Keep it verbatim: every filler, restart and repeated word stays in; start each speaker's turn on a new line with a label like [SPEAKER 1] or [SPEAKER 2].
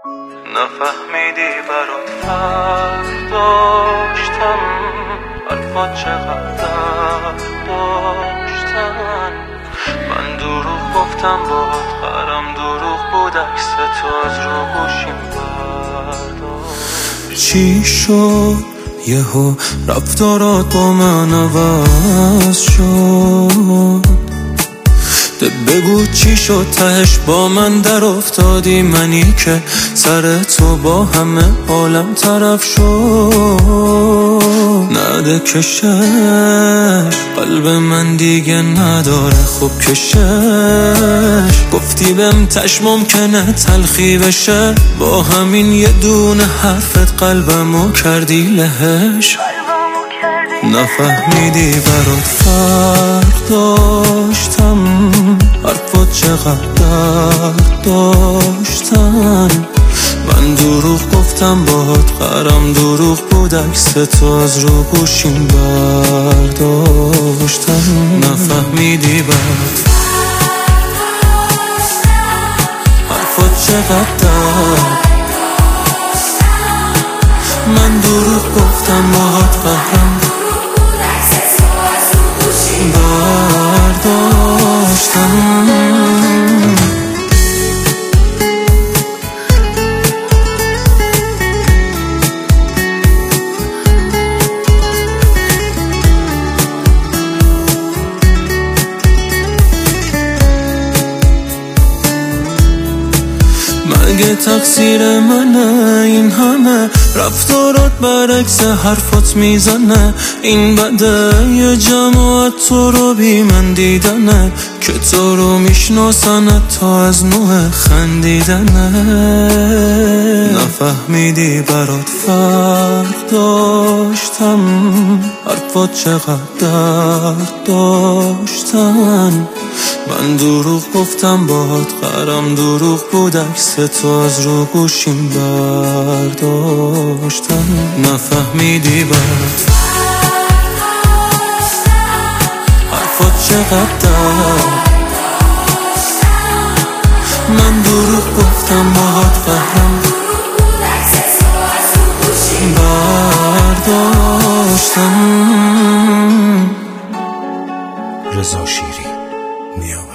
[SPEAKER 1] نفهمیدی برات فرق داشتم، حرفات چقدر درد داشتن. من دروغ گفتم باهات خرم، دروغ بود عکس تو از رو گوشیم برداشت. چی شد یهو رفتارات با من عوض شد؟ بگو چی شد تهش با من در افتادی، منی که سر تو با همه عالم طرف شد. نده کشش قلب من دیگه نداره خوب کشش، گفتی بهم تش ممکنه تلخی بشه، با همین یه دونه حرفت قلبمو کردی لهش. نفهمیدی برات فرق داشتم، حرفات چقدر درد داشتن. من دروغ گفتم باهات خرم، دروغ بود عکس تو از رو گوشیم برداشتم. نفهمیدی برات حرفات چقدر درد، من دروغ گفتم باهات خرم برداشتم. مگه تقصیر منه این همه رفتارات برعکس حرفات میزنه؟ این بده یه جماعت تو رو بی من دیدنه، که تو رو میشناسنه تا از نوع خندیدنه. نفهمیدی برات فرق داشتم، حرفات چقدر درد داشتن. من دروغ گفتم باهات خرم، دروغ بود عکس تو از رو گوشیم برداشتم. نفهمیدی برات حرفات چقدر درد، من دروغ گفتم باهات خرم برداشتم.
[SPEAKER 2] رضا شیری نیاز